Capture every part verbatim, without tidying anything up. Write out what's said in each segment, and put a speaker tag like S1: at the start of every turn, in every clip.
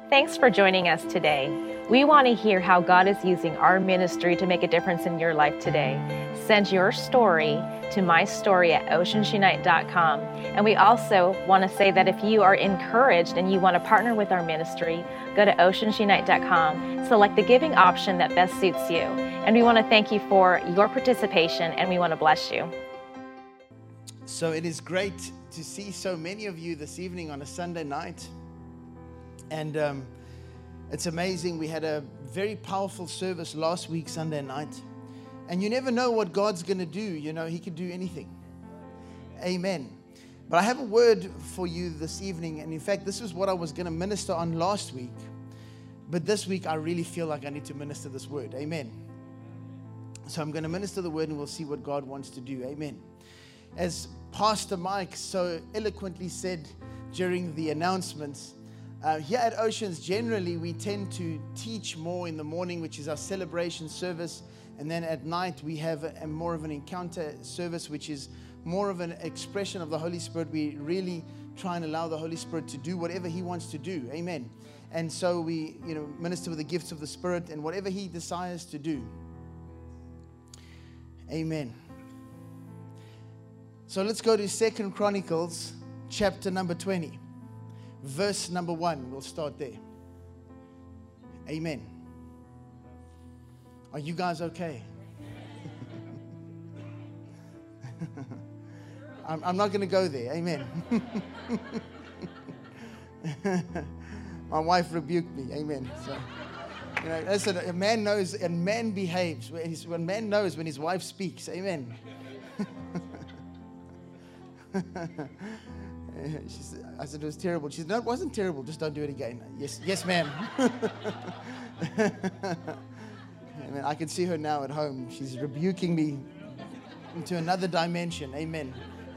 S1: Thanks for joining us today. We want to hear how God is using our ministry to make a difference in your life today. Send your story to my story at oceans unite dot com. And we also want to say that if you are encouraged and you want to partner with our ministry, go to oceans unite dot com, select the giving option that best suits you. And we want to thank you for your participation, and we want to bless you.
S2: So it is great to see so many of you this evening on a Sunday night. And um, it's amazing. We had a very powerful service last week, Sunday night. And you never know what God's going to do. You know, He could do anything. Amen. But I have a word for you this evening. And in fact, this is what I was going to minister on last week. But this week, I really feel like I need to minister this word. Amen. So I'm going to minister the word and we'll see what God wants to do. Amen. As Pastor Mike so eloquently said during the announcements, Uh, here at Oceans, generally, we tend to teach more in the morning, which is our celebration service. And then at night, we have a, a more of an encounter service, which is more of an expression of the Holy Spirit. We really try and allow the Holy Spirit to do whatever He wants to do. Amen. And so we, you know, minister with the gifts of the Spirit and whatever He desires to do. Amen. So let's go to Second Chronicles, chapter number twenty. Verse number one, we'll start there. Amen. Are you guys okay? I'm, I'm not going to go there. Amen. My wife rebuked me. Amen. So, you know, listen, a man knows, a man behaves. When man knows when his wife speaks. Amen. She said, I said, it was terrible. She said, no, it wasn't terrible. Just don't do it again. Yes, yes, ma'am. Amen. I can see her now at home. She's rebuking me into another dimension. Amen.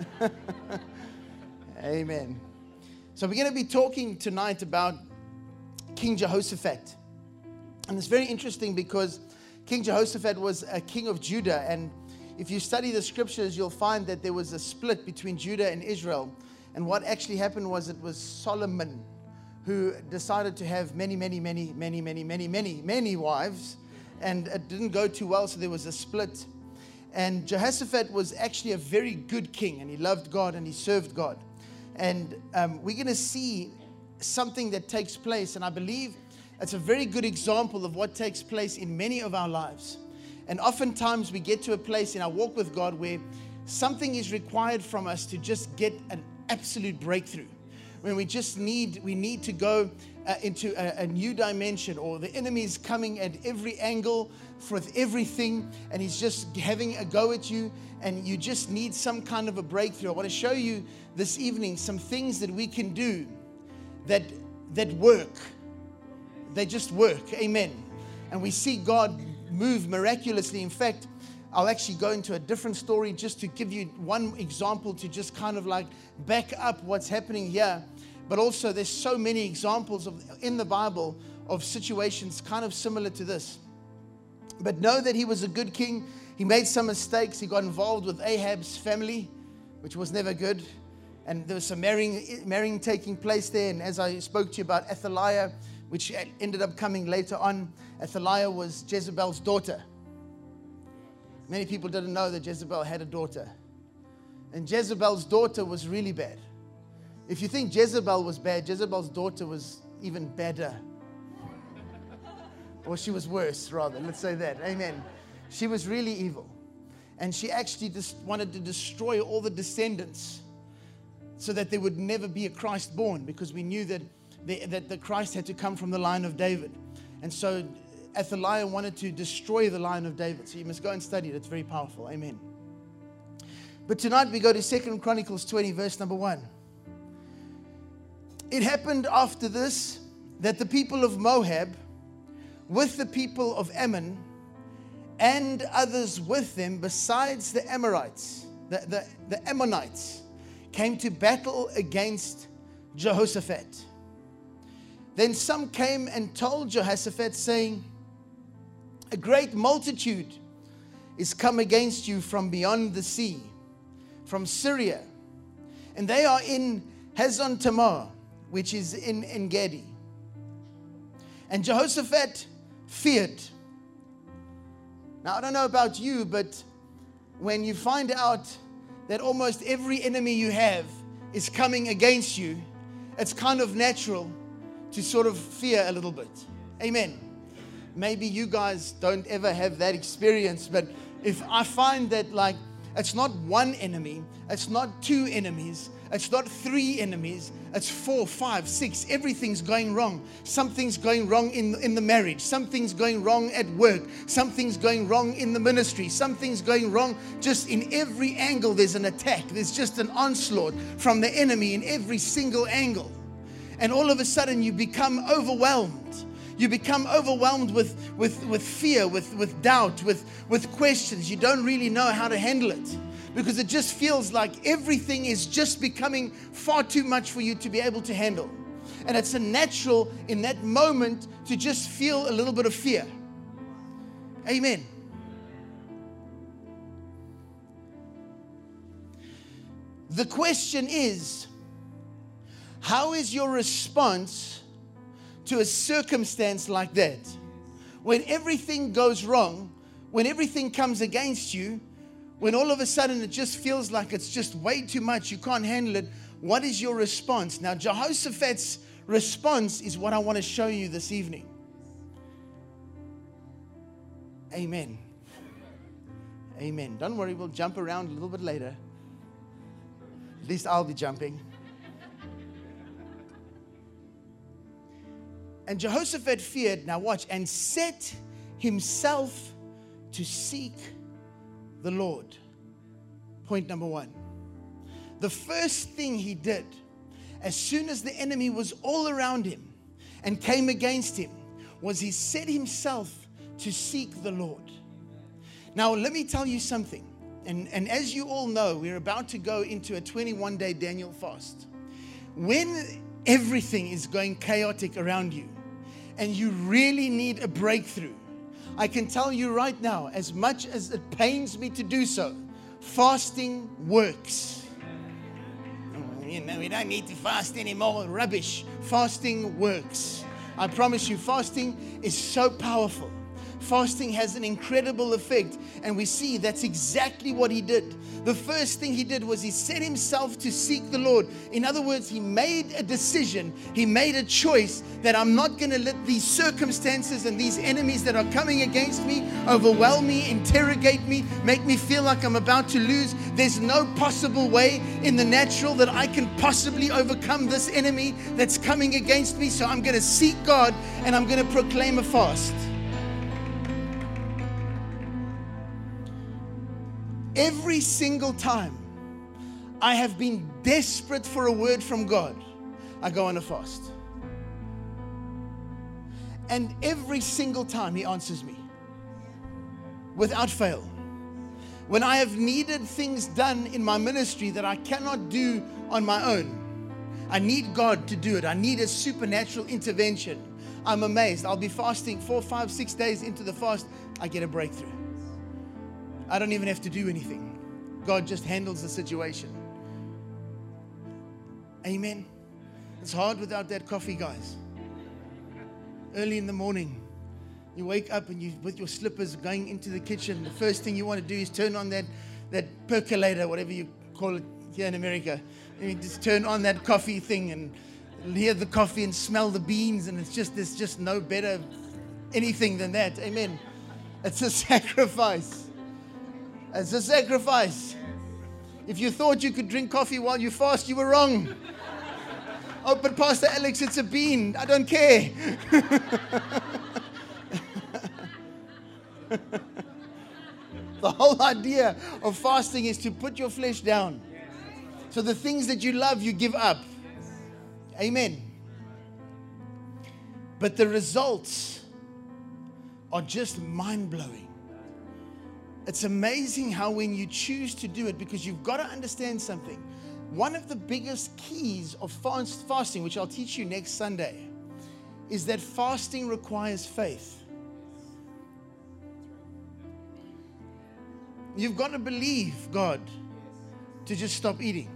S2: Amen. So we're going to be talking tonight about King Jehoshaphat. And it's very interesting because King Jehoshaphat was a king of Judah. And if you study the scriptures, you'll find that there was a split between Judah and Israel. And what actually happened was it was Solomon who decided to have many, many, many, many, many, many, many, many wives. And it didn't go too well, so there was a split. And Jehoshaphat was actually a very good king, and he loved God and he served God. And um, we're going to see something that takes place, and I believe it's a very good example of what takes place in many of our lives. And oftentimes we get to a place in our walk with God where something is required from us to just get an absolute breakthrough, when we just need we need to go uh, into a, a new dimension, or the enemy is coming at every angle for everything, and he's just having a go at you, and you just need some kind of a breakthrough. I want to show you this evening some things that we can do that that work. They just work. Amen. And we see God move miraculously. In fact, I'll actually go into a different story just to give you one example to just kind of like back up what's happening here. But also there's so many examples of in the Bible of situations kind of similar to this. But know that he was a good king. He made some mistakes. He got involved with Ahab's family, which was never good. And there was some marrying, marrying taking place there. And as I spoke to you about Athaliah, which ended up coming later on, Athaliah was Jezebel's daughter. Many people didn't know that Jezebel had a daughter. And Jezebel's daughter was really bad. If you think Jezebel was bad, Jezebel's daughter was even badder. Or she was worse, rather. Let's say that. Amen. She was really evil. And she actually just wanted to destroy all the descendants so that there would never be a Christ born, because we knew that the, that the Christ had to come from the line of David. And so Athaliah wanted to destroy the line of David. So you must go and study it. It's very powerful. Amen. But tonight we go to Second Chronicles twenty, verse number one. It happened after this that the people of Moab, with the people of Ammon, and others with them, besides the Amorites, the, the, the Ammonites, came to battle against Jehoshaphat. Then some came and told Jehoshaphat, saying, a great multitude is come against you from beyond the sea, from Syria, and they are in Hazon Tamar, which is in En Gedi. And Jehoshaphat feared. Now, I don't know about you, but when you find out that almost every enemy you have is coming against you, it's kind of natural to sort of fear a little bit. Amen. Maybe you guys don't ever have that experience, but if I find that, like, it's not one enemy, it's not two enemies, it's not three enemies, it's four, five, six. Everything's going wrong. Something's going wrong in, in the marriage. Something's going wrong at work. Something's going wrong in the ministry. Something's going wrong just in every angle. There's an attack. There's just an onslaught from the enemy in every single angle. And all of a sudden you become overwhelmed. You become overwhelmed with, with, with fear, with, with doubt, with, with questions. You don't really know how to handle it because it just feels like everything is just becoming far too much for you to be able to handle. And it's a natural in that moment to just feel a little bit of fear. Amen. The question is, how is your response to a circumstance like that? When everything goes wrong, when everything comes against you, when all of a sudden it just feels like it's just way too much, you can't handle it, what is your response? Now, Jehoshaphat's response is what I want to show you this evening. Amen. Amen. Don't worry, we'll jump around a little bit later. At least I'll be jumping. And Jehoshaphat feared, now watch, and set himself to seek the Lord. Point number one. The first thing he did, as soon as the enemy was all around him and came against him, was he set himself to seek the Lord. Now, let me tell you something. And, and as you all know, we're about to go into a twenty-one day Daniel fast. When everything is going chaotic around you, and you really need a breakthrough, I can tell you right now, as much as it pains me to do so, fasting works. You know, we don't need to fast anymore. Rubbish. Fasting works. I promise you, fasting is so powerful. Fasting has an incredible effect, and we see that's exactly what he did. The first thing he did was he set himself to seek the Lord. In other words, he made a decision. He made a choice that I'm not going to let these circumstances and these enemies that are coming against me overwhelm me, interrogate me, make me feel like I'm about to lose. There's no possible way in the natural that I can possibly overcome this enemy that's coming against me. So I'm going to seek God and I'm going to proclaim a fast. Every single time I have been desperate for a word from God, I go on a fast. And every single time He answers me without fail. When I have needed things done in my ministry that I cannot do on my own, I need God to do it. I need a supernatural intervention. I'm amazed. I'll be fasting four, five, six days into the fast. I get a breakthrough. I don't even have to do anything. God just handles the situation. Amen. It's hard without that coffee, guys. Early in the morning, you wake up and you, with your slippers, going into the kitchen. The first thing you want to do is turn on that, that percolator, whatever you call it here in America. And you just turn on that coffee thing and hear the coffee and smell the beans. And it's just, there's just no better anything than that. Amen. It's a sacrifice. It's a sacrifice. If you thought you could drink coffee while you fast, you were wrong. Oh, but Pastor Alex, it's a bean. I don't care. The whole idea of fasting is to put your flesh down. So the things that you love, you give up. Amen. But the results are just mind-blowing. It's amazing how when you choose to do it, because you've got to understand something. One of the biggest keys of fast, fasting, which I'll teach you next Sunday, is that fasting requires faith. You've got to believe God to just stop eating.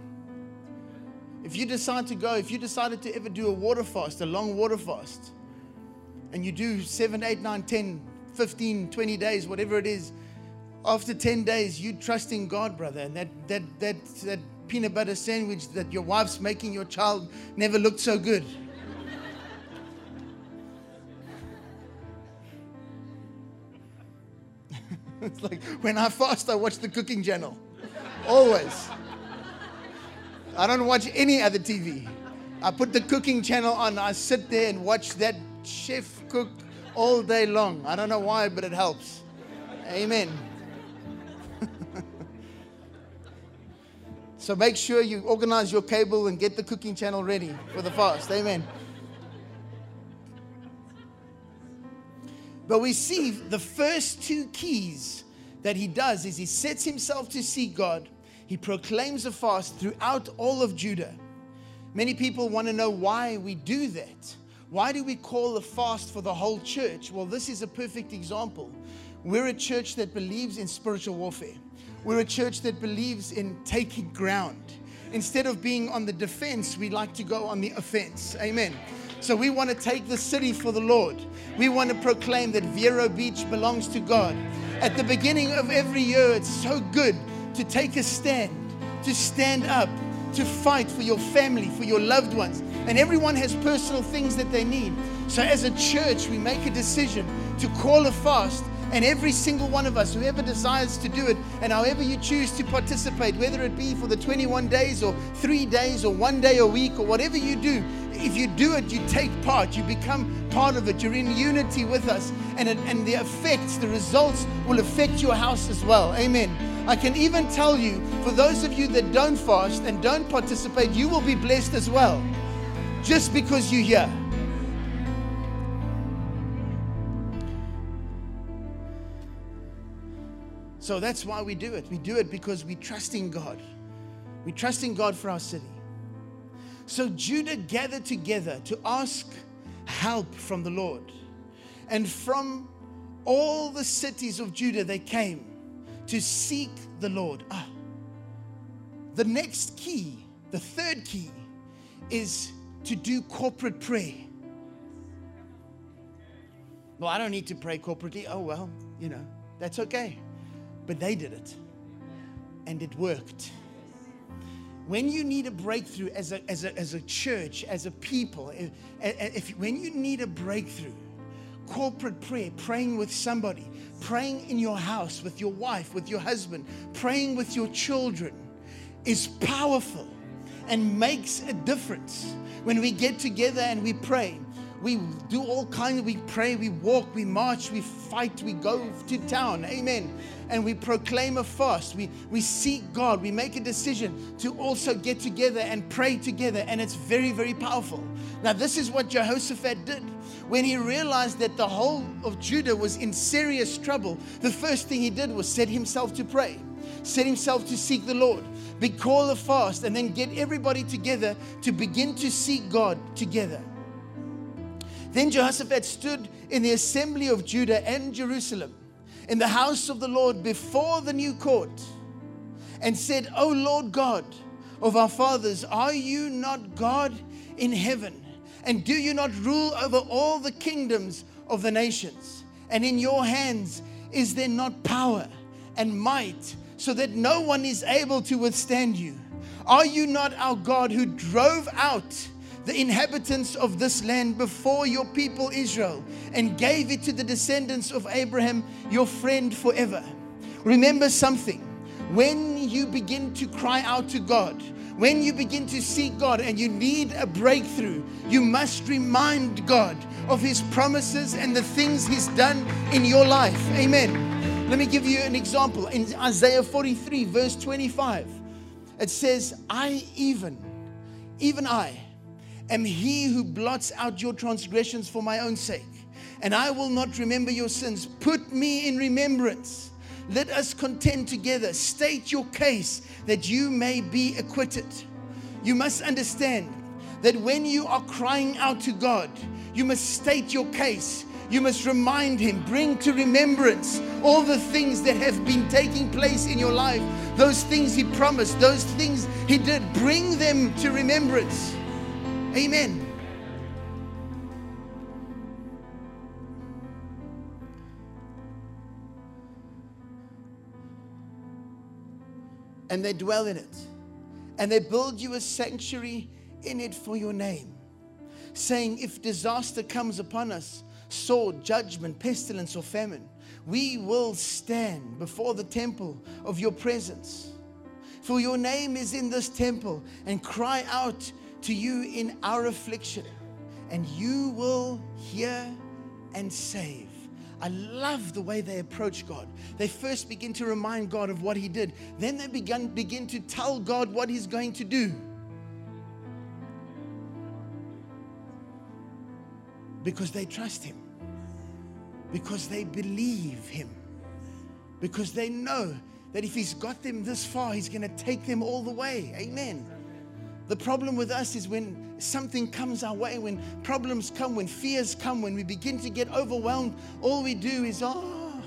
S2: If you decide to go, if you decided to ever do a water fast, a long water fast, and you do seven, eight, nine, ten, fifteen, twenty days, whatever it is, after ten days, you trust in God, brother. And that, that, that, that peanut butter sandwich that your wife's making your child never looked so good. It's like when I fast, I watch the cooking channel. Always. I don't watch any other T V. I put the cooking channel on. I sit there and watch that chef cook all day long. I don't know why, but it helps. Amen. So make sure you organize your cable and get the cooking channel ready for the fast. Amen. But we see the first two keys that he does is he sets himself to seek God. He proclaims a fast throughout all of Judah. Many people want to know why we do that. Why do we call a fast for the whole church? Well, this is a perfect example. We're a church that believes in spiritual warfare. We're a church that believes in taking ground. Instead of being on the defense, we like to go on the offense. Amen. So we want to take the city for the Lord. We want to proclaim that Vero Beach belongs to God. At the beginning of every year, it's so good to take a stand, to stand up, to fight for your family, for your loved ones. And everyone has personal things that they need. So as a church, we make a decision to call a fast. And every single one of us, whoever desires to do it, and however you choose to participate, whether it be for the twenty-one days or three days or one day a week or whatever you do, if you do it, you take part, you become part of it, you're in unity with us, and, it, and the effects, the results will affect your house as well. Amen. I can even tell you, for those of you that don't fast and don't participate, you will be blessed as well, just because you're here. So that's why we do it. We do it because we trust in God. We trust in God for our city. So Judah gathered together to ask help from the Lord. And from all the cities of Judah, they came to seek the Lord. Ah. The next key, the third key, is to do corporate prayer. Well, I don't need to pray corporately. Oh, well, you know, that's okay. But they did it, and it worked. When you need a breakthrough as a, as a, as a church, as a people, if, if when you need a breakthrough, corporate prayer, praying with somebody, praying in your house with your wife, with your husband, praying with your children is powerful and makes a difference. When we get together and we pray, we do all kinds of, we pray, we walk, we march, we fight, we go to town. Amen. And we proclaim a fast. We, we seek God. We make a decision to also get together and pray together. And it's very, very powerful. Now, this is what Jehoshaphat did. When he realized that the whole of Judah was in serious trouble, the first thing he did was set himself to pray. Set himself to seek the Lord. Be call a fast and then get everybody together to begin to seek God together. Then Jehoshaphat stood in the assembly of Judah and Jerusalem, in the house of the Lord before the new court, and said, O Lord God of our fathers, are you not God in heaven? And do you not rule over all the kingdoms of the nations? And in your hands is there not power and might, so that no one is able to withstand you? Are you not our God who drove out the inhabitants of this land before your people Israel, and gave it to the descendants of Abraham, your friend forever? Remember something. When you begin to cry out to God, when you begin to seek God and you need a breakthrough, you must remind God of His promises and the things He's done in your life. Amen. Let me give you an example. In Isaiah forty-three, verse twenty-five, it says, I even, even I, am He who blots out your transgressions for my own sake, and I will not remember your sins. Put me in remembrance. Let us contend together. State your case that you may be acquitted. You must understand that when you are crying out to God, you must state your case. You must remind Him, bring to remembrance all the things that have been taking place in your life, those things He promised, those things He did. Bring them to remembrance. Amen. and they dwell in it. And they build you a sanctuary in it for your name, saying, if disaster comes upon us, sword, judgment, pestilence, or famine, we will stand before the temple of your presence. For your name is in this temple, and cry out to you in our affliction, and you will hear and save. I love the way they approach God. They first begin to remind God of what He did. Then they begin, begin to tell God what He's going to do. Because they trust Him. Because they believe Him. Because they know that if He's got them this far, He's going to take them all the way. Amen. The problem with us is when something comes our way, when problems come, when fears come, when we begin to get overwhelmed, all we do is, oh.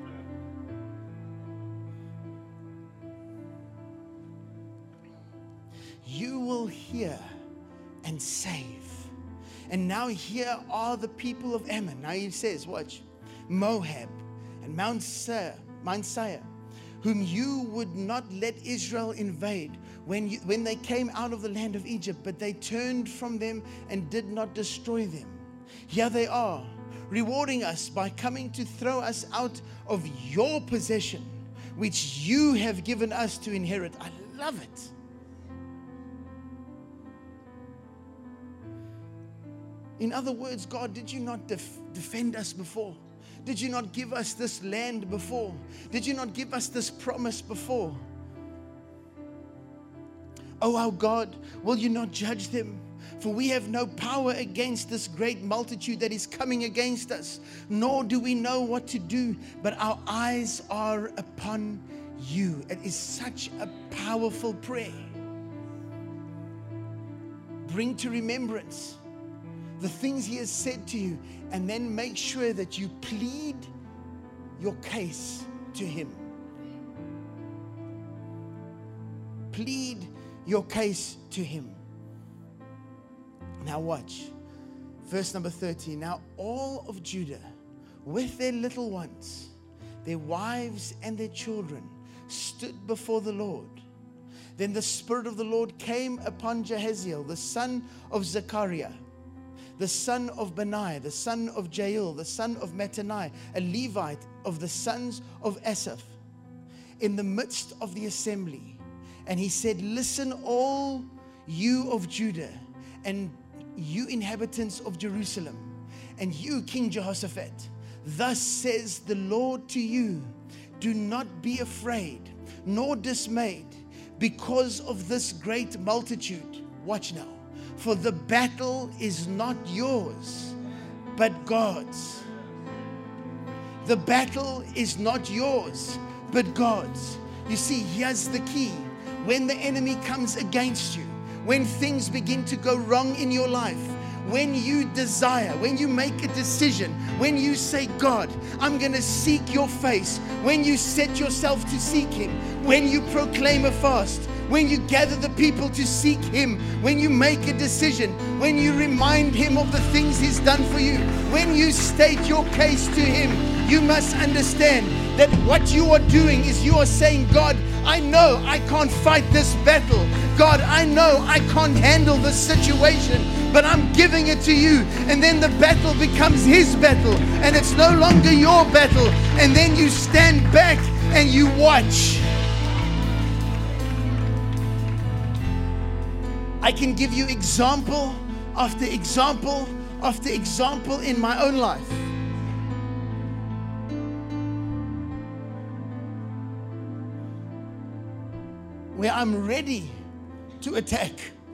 S2: You will hear and save. And now here are the people of Ammon. Now He says, watch, Moab and Mount Seir, Mount Seir, whom you would not let Israel invade when, you, when they came out of the land of Egypt, but they turned from them and did not destroy them. Here they are, rewarding us by coming to throw us out of your possession, which you have given us to inherit. I love it. In other words, God, did you not def- defend us before? Did you not give us this land before? Did you not give us this promise before? Oh, our God, will you not judge them? For we have no power against this great multitude that is coming against us, nor do we know what to do, but our eyes are upon you. It is such a powerful prayer. Bring to remembrance the things He has said to you, and then make sure that you plead your case to Him. Plead your case to Him. Now watch. Verse number thirteen. Now all of Judah, with their little ones, their wives and their children, stood before the Lord. Then the Spirit of the Lord came upon Jahaziel, the son of Zechariah, the son of Benaiah, the son of Jael, the son of Mattaniah, a Levite of the sons of Asaph, in the midst of the assembly. And he said, listen, all you of Judah, and you inhabitants of Jerusalem, and you, King Jehoshaphat, thus says the Lord to you, do not be afraid, nor dismayed, because of this great multitude. Watch now. For the battle is not yours, but God's. The battle is not yours, but God's. You see, here's the key. When the enemy comes against you, when things begin to go wrong in your life, when you desire, when you make a decision, when you say, God, I'm going to seek your face, when you set yourself to seek Him, when you proclaim a fast, when you gather the people to seek Him, when you make a decision, when you remind Him of the things He's done for you, when you state your case to Him, you must understand that what you are doing is you are saying, God, I know I can't fight this battle. God, I know I can't handle this situation, but I'm giving it to you. And then the battle becomes His battle, and it's no longer your battle. And then you stand back and you watch. I can give you example after example after example in my own life. Where I'm ready to attack.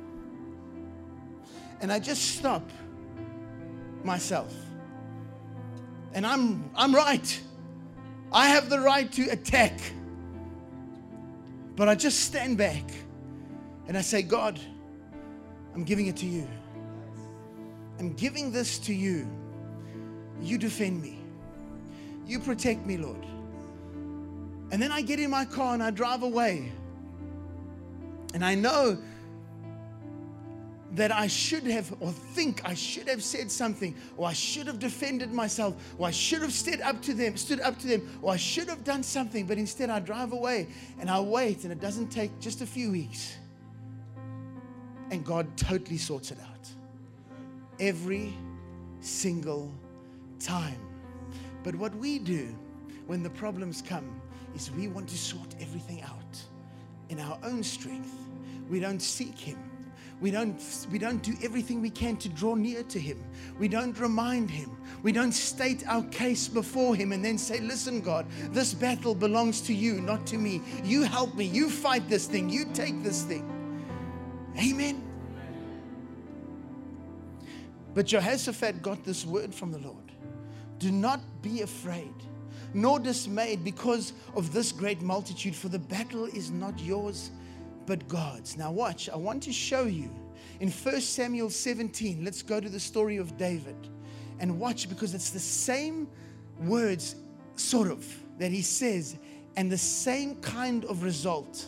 S2: And I just stop myself. And I'm I'm right. I have the right to attack. But I just stand back and I say, God, I'm giving it to you. I'm giving this to you. You defend me. You protect me, Lord. And then I get in my car and I drive away. And I know that I should have, or think I should have said something, or I should have defended myself, or I should have stood up to them, stood up to them, or I should have done something, but instead I drive away and I wait, and it doesn't take just a few weeks. And God totally sorts it out. Every single time. But what we do when the problems come is we want to sort everything out in our own strength. We don't seek Him. We don't, we don't do everything we can to draw near to Him. We don't remind Him. We don't state our case before Him and then say, listen, God, this battle belongs to You, not to me. You help me. You fight this thing. You take this thing. Amen. But Jehoshaphat got this word from the Lord. Do not be afraid, nor dismayed because of this great multitude, for the battle is not yours, but God's. Now watch, I want to show you in First Samuel seventeen, let's go to the story of David and watch, because it's the same words, sort of, that he says, and the same kind of result.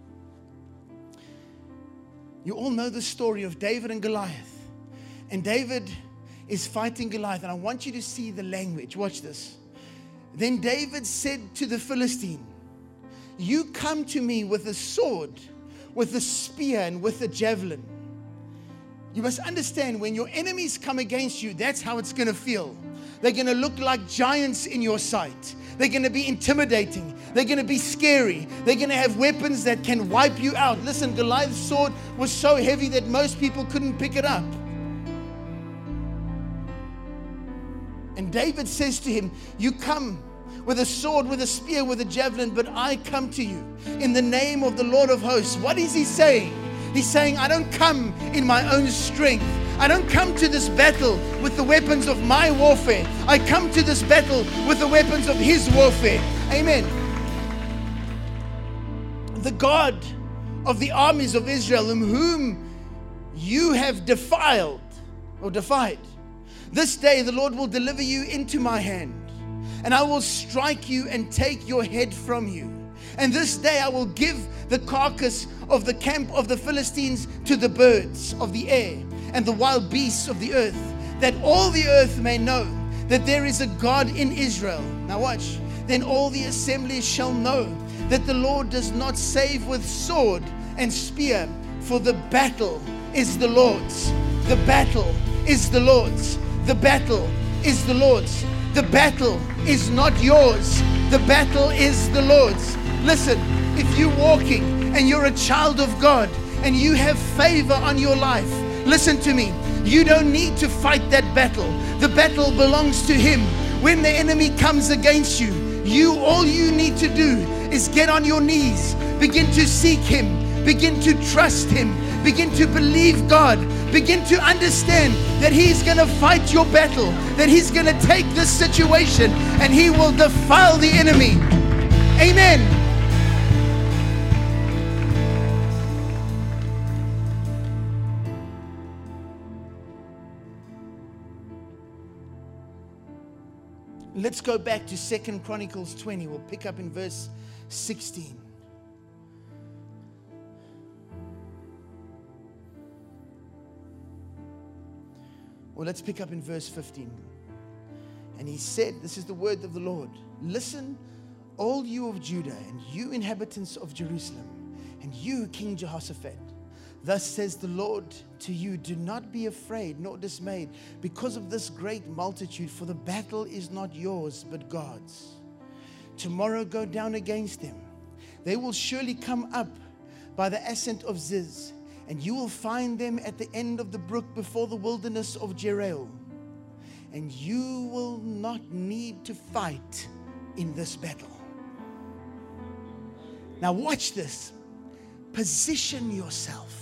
S2: You all know the story of David and Goliath. And David is fighting Goliath, and I want you to see the language. Watch this. Then David said to the Philistine, you come to me with a sword, with a spear, and with a javelin. You must understand, when your enemies come against you, that's how it's going to feel. They're going to look like giants in your sight. They're going to be intimidating. They're going to be scary. They're going to have weapons that can wipe you out. Listen, Goliath's sword was so heavy that most people couldn't pick it up. And David says to him, you come with a sword, with a spear, with a javelin, but I come to you in the name of the Lord of hosts. What is he saying? He's saying, I don't come in my own strength. I don't come to this battle with the weapons of my warfare. I come to this battle with the weapons of His warfare. Amen. The God of the armies of Israel, whom you have defiled or defied, this day the Lord will deliver you into my hand, and I will strike you and take your head from you. And this day I will give the carcass of the camp of the Philistines to the birds of the air and the wild beasts of the earth, that all the earth may know that there is a God in Israel. Now watch. Then all the assembly shall know that the Lord does not save with sword and spear, for the battle is the Lord's. The battle is the Lord's. The battle is the Lord's. The battle is not yours. The battle is the Lord's. Listen, if you're walking and you're a child of God and you have favor on your life, listen to me. You don't need to fight that battle. The battle belongs to Him. When the enemy comes against you, you all you need to do is get on your knees, begin to seek Him, begin to trust Him, begin to believe God. Begin to understand that He's going to fight your battle, that He's going to take this situation and He will defile the enemy. Amen. Let's go back to Second Chronicles twenty. We'll pick up in verse sixteen. Well, let's pick up in verse fifteen. And he said, this is the word of the Lord. Listen, all you of Judah, and you inhabitants of Jerusalem, and you, King Jehoshaphat. Thus says the Lord to you, do not be afraid nor dismayed because of this great multitude, for the battle is not yours, but God's. Tomorrow go down against them. They will surely come up by the ascent of Ziz, and you will find them at the end of the brook before the wilderness of Jerael. And you will not need to fight in this battle. Now watch this. Position yourself.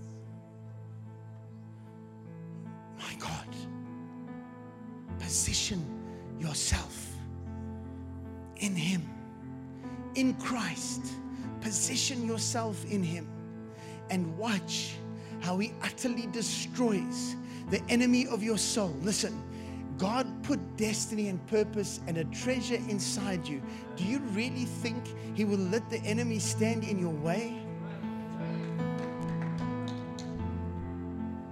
S2: My God. Position yourself in Him. In Christ. Position yourself in Him. And watch how He utterly destroys the enemy of your soul. Listen, God put destiny and purpose and a treasure inside you. Do you really think He will let the enemy stand in your way?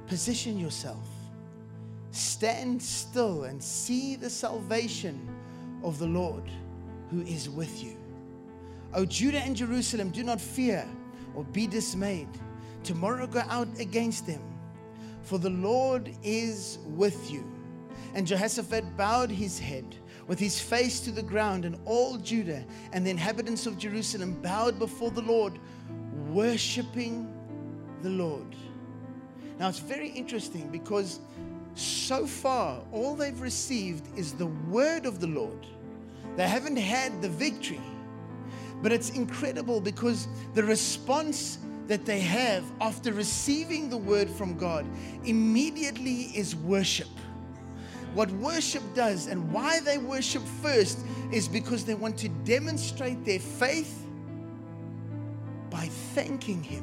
S2: Position yourself. Stand still and see the salvation of the Lord who is with you. O Judah and Jerusalem, do not fear or be dismayed. Tomorrow go out against them, for the Lord is with you. And Jehoshaphat bowed his head with his face to the ground, and all Judah and the inhabitants of Jerusalem bowed before the Lord, worshiping the Lord. Now it's very interesting because so far all they've received is the word of the Lord. They haven't had the victory. But it's incredible because the response that they have after receiving the word from God immediately is worship. What worship does and why they worship first is because they want to demonstrate their faith by thanking Him,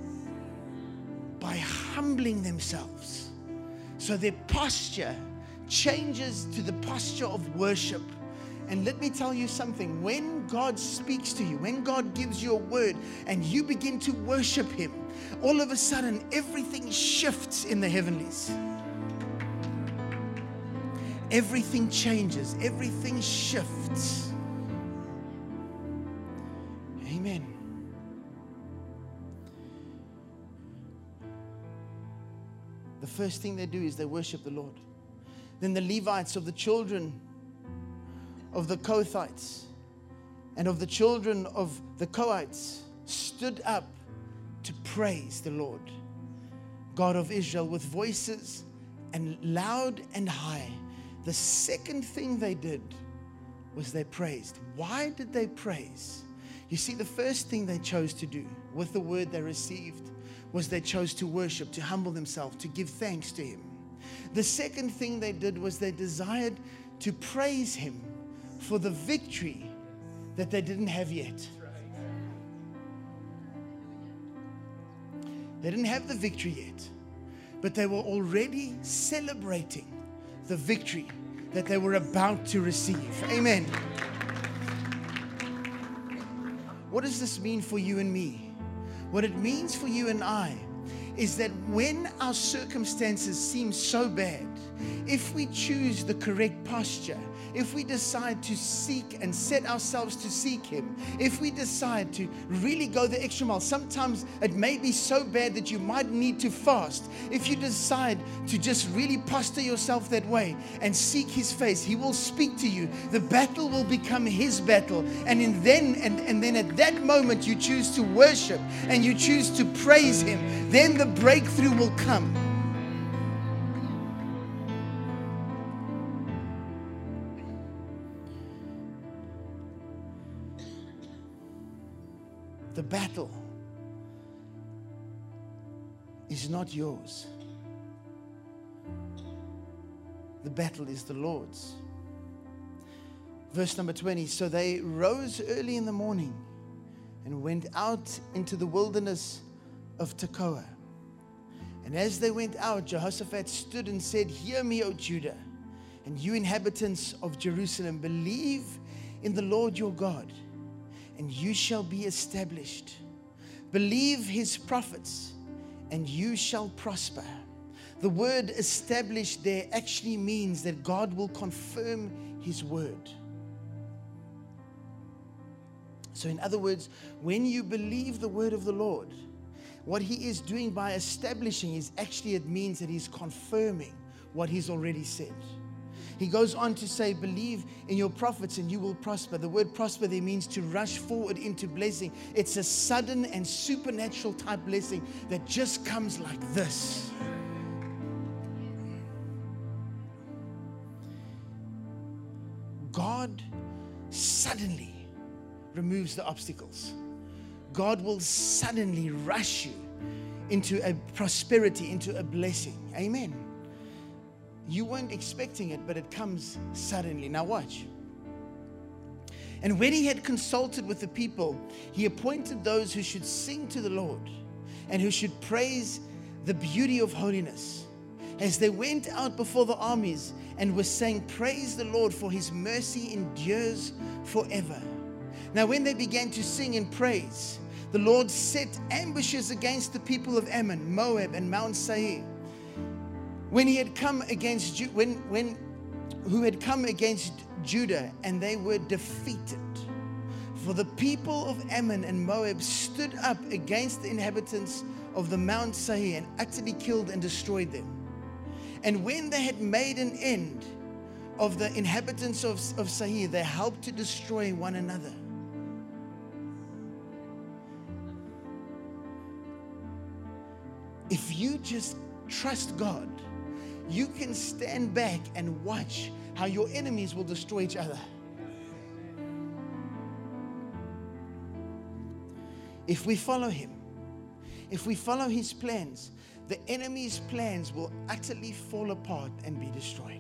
S2: by humbling themselves. So their posture changes to the posture of worship. And let me tell you something, when God speaks to you, when God gives you a word and you begin to worship Him, all of a sudden everything shifts in the heavenlies. Everything changes, everything shifts. Amen. The first thing they do is they worship the Lord. Then the Levites of the children of the Kohathites and of the children of the Kohites stood up to praise the Lord, God of Israel, with voices and loud and high. The second thing they did was they praised. Why did they praise? You see, the first thing they chose to do with the word they received was they chose to worship, to humble themselves, to give thanks to Him. The second thing they did was they desired to praise Him for the victory that they didn't have yet. They didn't have the victory yet, but they were already celebrating the victory that they were about to receive. Amen. What does this mean for you and me? What it means for you and I is that when our circumstances seem so bad, if we choose the correct posture, if we decide to seek and set ourselves to seek Him, if we decide to really go the extra mile, sometimes it may be so bad that you might need to fast. If you decide to just really posture yourself that way and seek His face, He will speak to you. The battle will become His battle. And in then and, and then at that moment you choose to worship and you choose to praise Him, then the breakthrough will come. The battle is not yours. The battle is the Lord's. Verse number twenty, so they rose early in the morning and went out into the wilderness of Tekoa. And as they went out, Jehoshaphat stood and said, hear me, O Judah, and you inhabitants of Jerusalem, believe in the Lord your God, and you shall be established. Believe His prophets, and you shall prosper. The word established there actually means that God will confirm His word. So in other words, when you believe the word of the Lord, what He is doing by establishing is actually, it means that He's confirming what He's already said. He goes on to say, believe in your prophets and you will prosper. The word prosper there means to rush forward into blessing. It's a sudden and supernatural type blessing that just comes like this. God suddenly removes the obstacles. God will suddenly rush you into a prosperity, into a blessing. Amen. You weren't expecting it, but it comes suddenly. Now watch. And when he had consulted with the people, he appointed those who should sing to the Lord and who should praise the beauty of holiness. As they went out before the armies and were saying, praise the Lord, for His mercy endures forever. Now when they began to sing and praise, the Lord set ambushes against the people of Ammon, Moab, and Mount Seir. when he had come against Ju- when when who had come against Judah, and they were defeated. For the people of Ammon and Moab stood up against the inhabitants of the Mount Seir and utterly killed and destroyed them. And when they had made an end of the inhabitants of, of Seir, they helped to destroy one another. If you just trust God, you can stand back and watch how your enemies will destroy each other. If we follow him, if we follow his plans, the enemy's plans will utterly fall apart and be destroyed.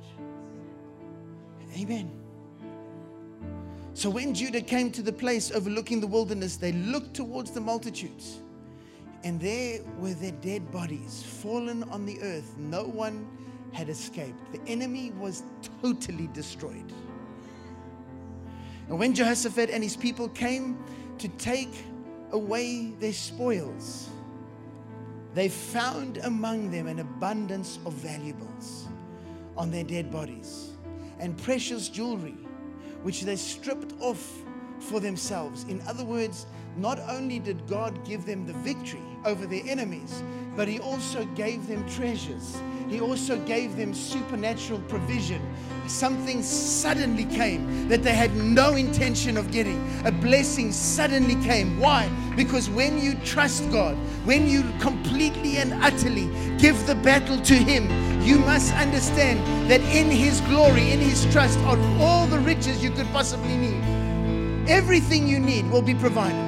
S2: Amen. So when Judah came to the place overlooking the wilderness, they looked towards the multitudes, and there were their dead bodies fallen on the earth. No one had escaped. The enemy was totally destroyed. And when Jehoshaphat and his people came to take away their spoils, they found among them an abundance of valuables on their dead bodies and precious jewelry, which they stripped off for themselves. In other words, not only did God give them the victory over their enemies, but he also gave them treasures. He also gave them supernatural provision. Something suddenly came that they had no intention of getting. A blessing suddenly came. Why? Because when you trust God, when you completely and utterly give the battle to him, you must understand that in his glory, in his trust, are all the riches you could possibly need. Everything you need will be provided.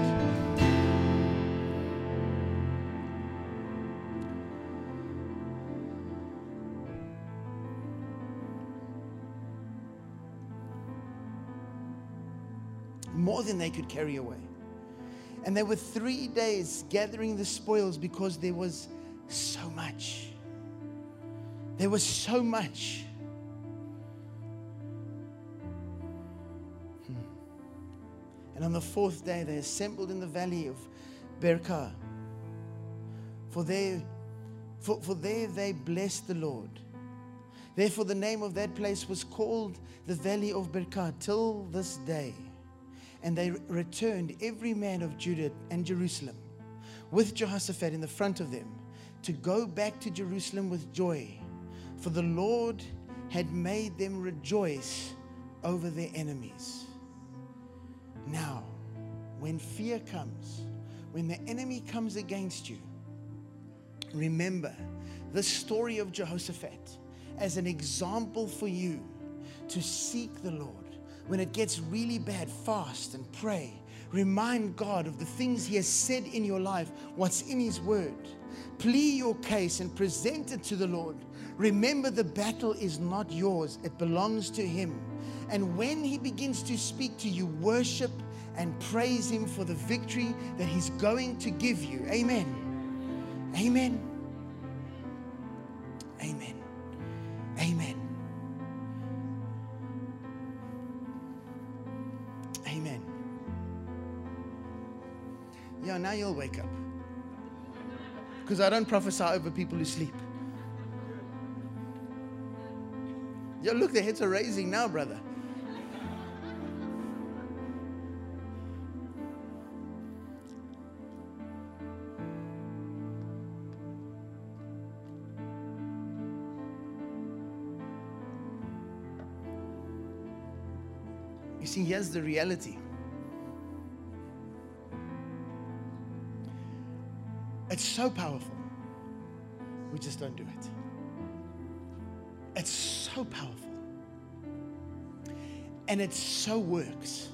S2: More than they could carry away. And they were three days gathering the spoils because there was so much. There was so much. Hmm. And on the fourth day, they assembled in the valley of Berkah. For there, for, for there they blessed the Lord. Therefore, the name of that place was called the Valley of Berkah till this day. And they returned, every man of Judah and Jerusalem, with Jehoshaphat in the front of them, to go back to Jerusalem with joy. For the Lord had made them rejoice over their enemies. Now, when fear comes, when the enemy comes against you, remember the story of Jehoshaphat as an example for you to seek the Lord. When it gets really bad, fast and pray. Remind God of the things he has said in your life, what's in his word. Plead your case and present it to the Lord. Remember, the battle is not yours. It belongs to him. And when he begins to speak to you, worship and praise him for the victory that he's going to give you. Amen. Amen. Amen. Amen. Amen. Yeah, now you'll wake up. Because I don't prophesy over people who sleep. Yeah, look, their heads are raising now, brother. You see, here's the reality. It's so powerful. We just don't do it. It's so powerful. And it so works.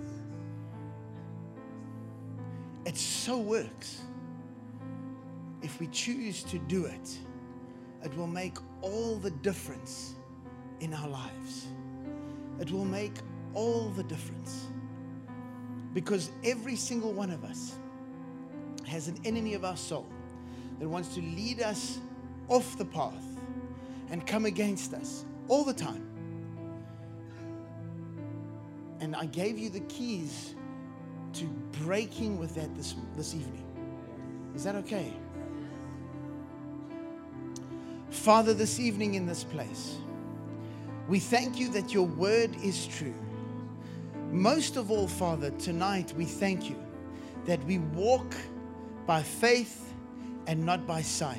S2: It so works. If we choose to do it, it will make all the difference in our lives. It will make all the difference. Because every single one of us has an enemy of our soul that wants to lead us off the path and come against us all the time. And I gave you the keys to breaking with that this, this evening. Is that okay? Father, this evening in this place, we thank you that your word is true. Most of all, Father, tonight we thank you that we walk by faith and not by sight.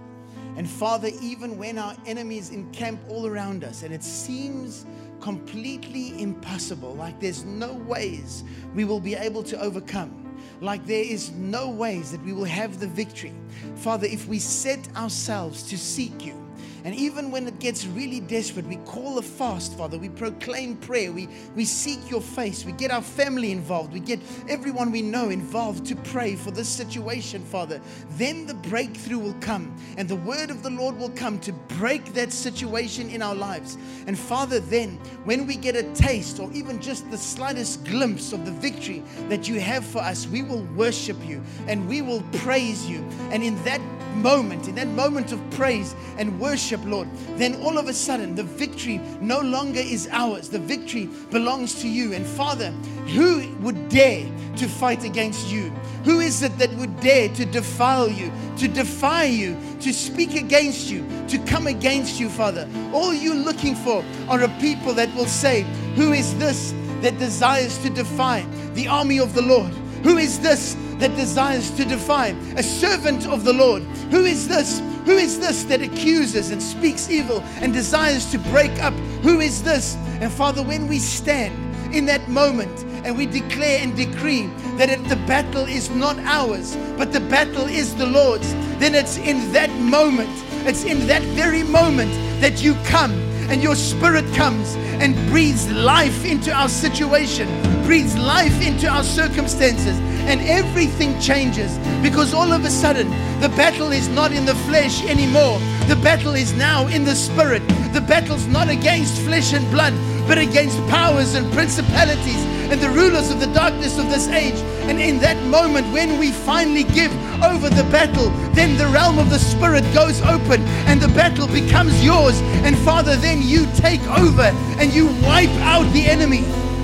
S2: And Father, even when our enemies encamp all around us and it seems completely impossible, like there's no ways we will be able to overcome, like there is no ways that we will have the victory, Father, if we set ourselves to seek you, and even when it gets really desperate, we call a fast, Father. We proclaim prayer. We, we seek your face. We get our family involved. We get everyone we know involved to pray for this situation, Father. Then the breakthrough will come and the word of the Lord will come to break that situation in our lives. And Father, then when we get a taste or even just the slightest glimpse of the victory that you have for us, we will worship you and we will praise you. And in that moment, in that moment of praise and worship, Lord, then all of a sudden the victory no longer is ours. The victory belongs to you. And Father, who would dare to fight against you? Who is it that would dare to defile you, to defy you, to speak against you, to come against you, Father? All you're looking for are a people that will say, who is this that desires to defy the army of the Lord? Who is this that desires to defy a servant of the Lord? Who is this? Who is this that accuses and speaks evil and desires to break up? Who is this? And Father, when we stand in that moment and we declare and decree that it, the battle is not ours, but the battle is the Lord's, then it's in that moment, it's in that very moment that you come and your Spirit comes and breathes life into our situation, breathes life into our circumstances, and everything changes, because all of a sudden the battle is not in the flesh anymore. The battle is now in the Spirit. The battle's not against flesh and blood, but against powers and principalities and the rulers of the darkness of this age. And in that moment, when we finally give over the battle, then the realm of the Spirit goes open and the battle becomes yours. And Father, then you take over and you wipe out the enemy.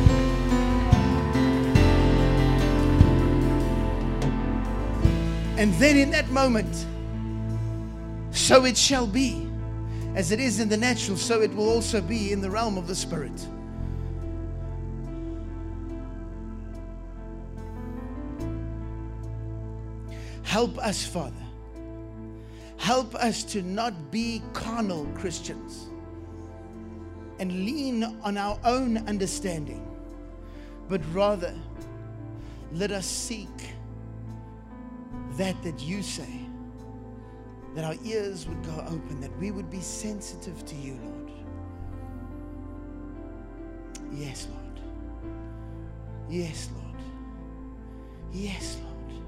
S2: And then in that moment, so it shall be. As it is in the natural, so it will also be in the realm of the Spirit. Help us, Father. Help us to not be carnal Christians and lean on our own understanding, but rather let us seek that that you say, that our ears would go open, that we would be sensitive to you, Lord. Yes, Lord. Yes, Lord. Yes, Lord.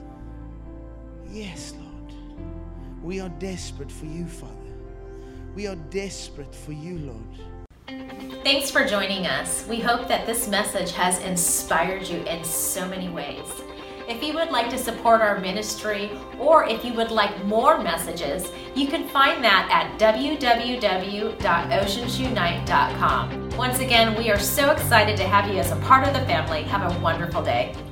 S2: Yes, Lord. We are desperate for you, Father. We are desperate for you, Lord.
S1: Thanks for joining us. We hope that this message has inspired you in so many ways. If you would like to support our ministry, or if you would like more messages, you can find that at w w w dot oceans unite dot com. Once again, we are so excited to have you as a part of the family. Have a wonderful day.